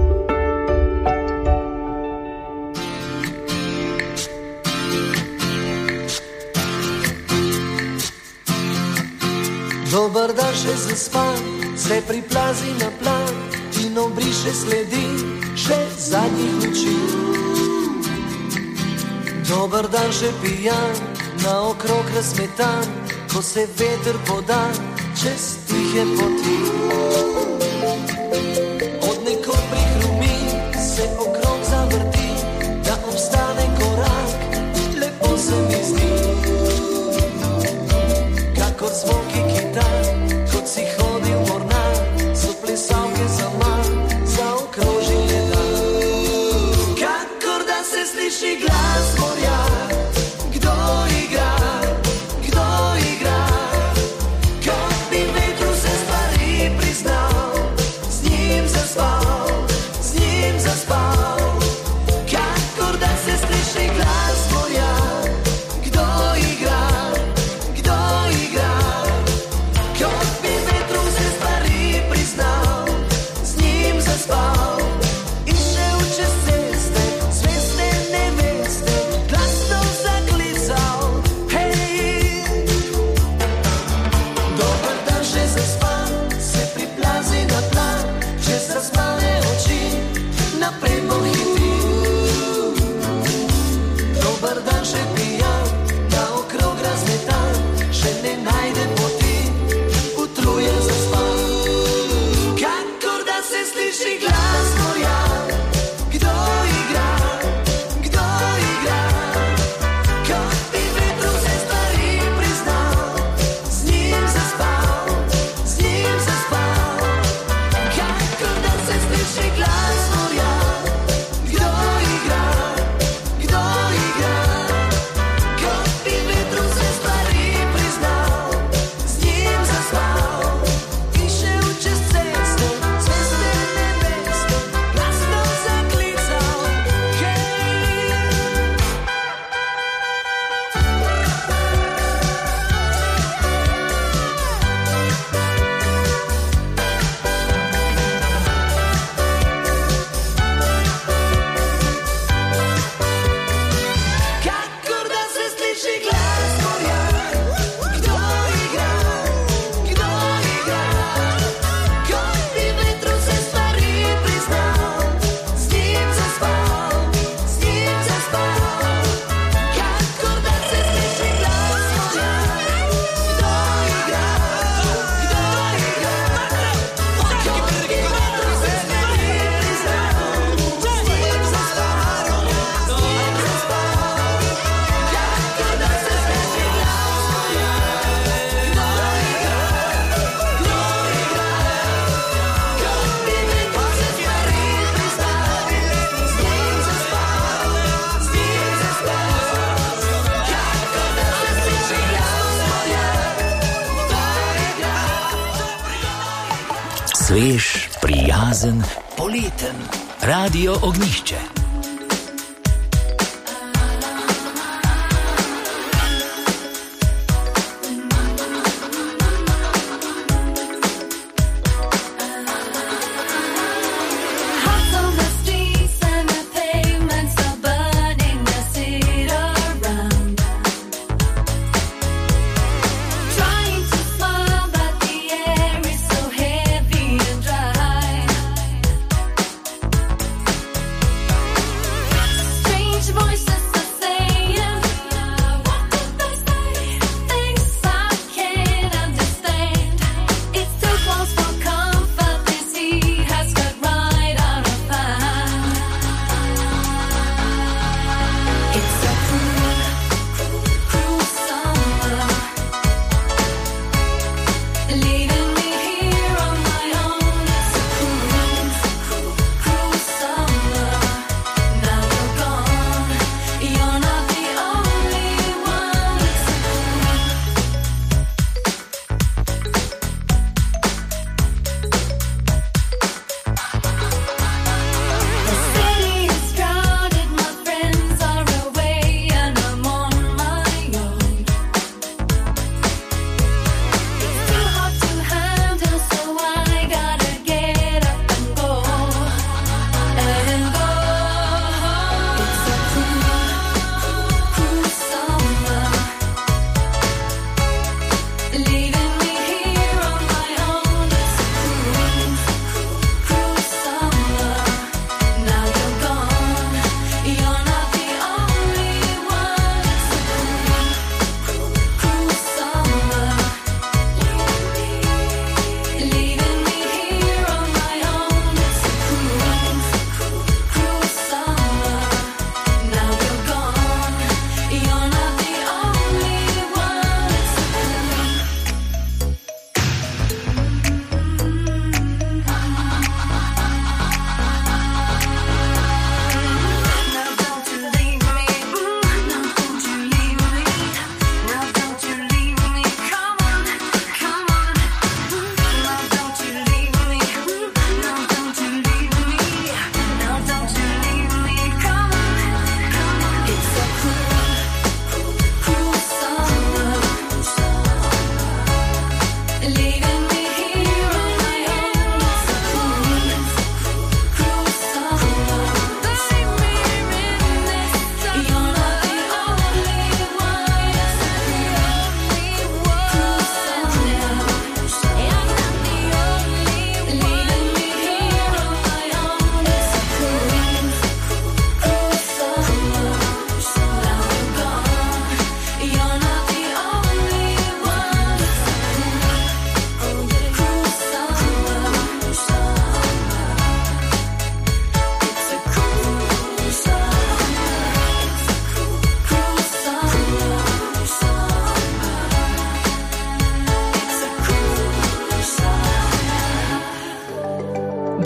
Dober dan še zaspan, se priplazi na plan in obriše sledi še zadnjih noči. Dober dan še pijan, naokrog razmetan, ko se veter poda čez tihe poti. Od nekod prihrumi, se okrog zavrti, da obstane korak, lepo se mi zdi. Kakor zvoki kitar, kot si hodil mornar, so plesalke za manj, zaokrožile dan. Kakor da se sliši glas morja, kdo igra, kdo igra. se ne najde poti, utruje zaspan. Kakor da se sliši glas morja, kdo igra, kdo igra, kot bi vetru se stvari priznal, z njim zaspal, z njim zaspal. Kakor da se sliši glas morja, kdo igra, kdo igra, kot bi vetru se stvari priznal, z njim zaspal. In šel čez cesto, ceste nebesto, glasno zaklical, hej. Kakor da se sliši glas morja, kdo igra, kdo igra, kot bi vetru se stvari priznal, z njim zaspal, z njim zaspal. Kakor da se sliši glas morja, kdo igra, kdo igra, kot bi vetru se stvari priznal, z njim zaspal, z njim zaspal. Kakor da se sliši glas morja, kdo igra, kdo igra, kot bi vetru se stvari priznal, z njim zaspal, z njim zaspal. Kakor da se sliši glas morja, kdo igra. Svež, prijazen, poleten. Radio Ognjišče. Hearts on the streets and the pavements are burning the city around. Trying to smile, but the air is so heavy and dry.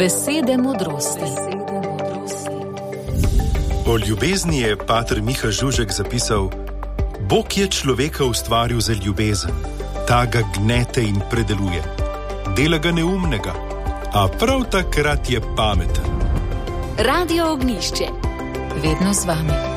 Besede modrosti. O ljubezni je pater Miha Žužek zapisal: Bog je človeka ustvaril za ljubezen, ta ga gnete in predeluje, dela ga neumnega, a prav takrat je pameten. Radio Ognišče. Vedno z vami.